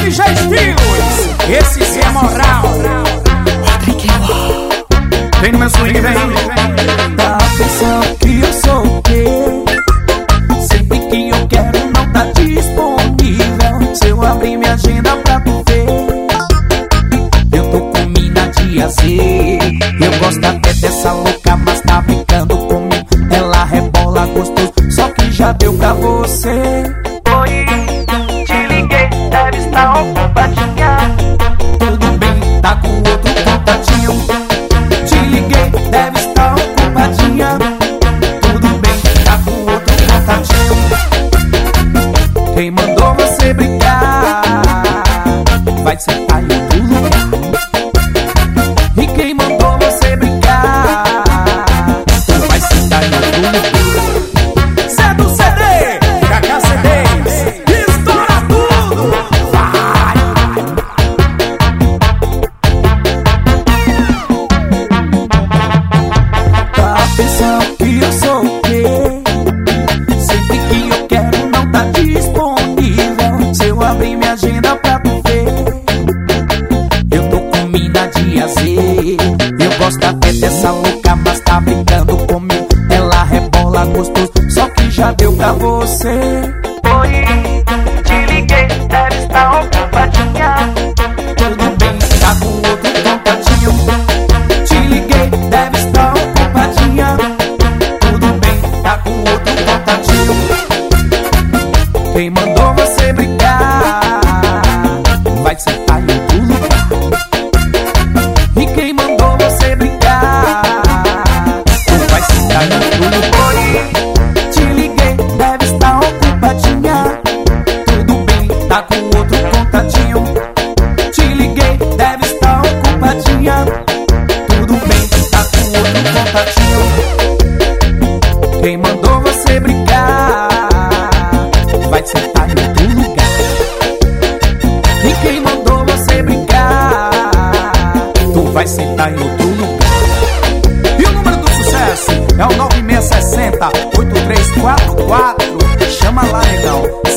DJ Estilos, esse sim é moral. Vem no meu swing, vem. Tá pensando que eu sou o quê? Sempre que eu quero não tá disponível. Se eu abrir minha agenda pra tu ver, eu tô com mina de azer. Eu gosto até dessa louca, mas tá brincando comigo. Ela rebola gostoso, só que já deu pra você. Oi, te liguei, deve estar ocupadinha. Tudo bem, tá com outro contatinho. Te liguei, deve estar ocupadinha. Tudo bem, tá com outro contatinho. Quem mandou você brincar vai sentar em outro lugar. E quem mandou você brincar vai sentar em outro lugar. Zé do CD, Cacá CDs, estoura tudo. Vai. Tá pensando que eu sou o quê? Sempre que eu quero não tá disponível. Se eu abrir minha agenda pra tu ver, eu tô com mina de azer. Eu gosto até dessa louca, mas tá brincando comigo. Ela rebola gostoso, só que já deu pra você. Oi, te liguei, deve estar ocupadinha. Tudo bem, tá com outro contatinho. Te liguei, deve estar ocupadinha. Tudo bem, tá com outro contatinho. Quem mandou você brincar vai sentar em outro lugar. E quem mandou você brincar vai sentar em outro lugar. Oi, Te liguei, deve estar ocupadinha. Tudo bem, tá com outro contatinho. Te liguei, deve estar ocupadinha. Tudo bem, tá com outro contatinho. Quem mandou você brincar vai sentar em outro lugar. E quem mandou você brincar tu vai sentar em outro lugar. E o número do sucesso é o 9660-8344. Chama lá, negão.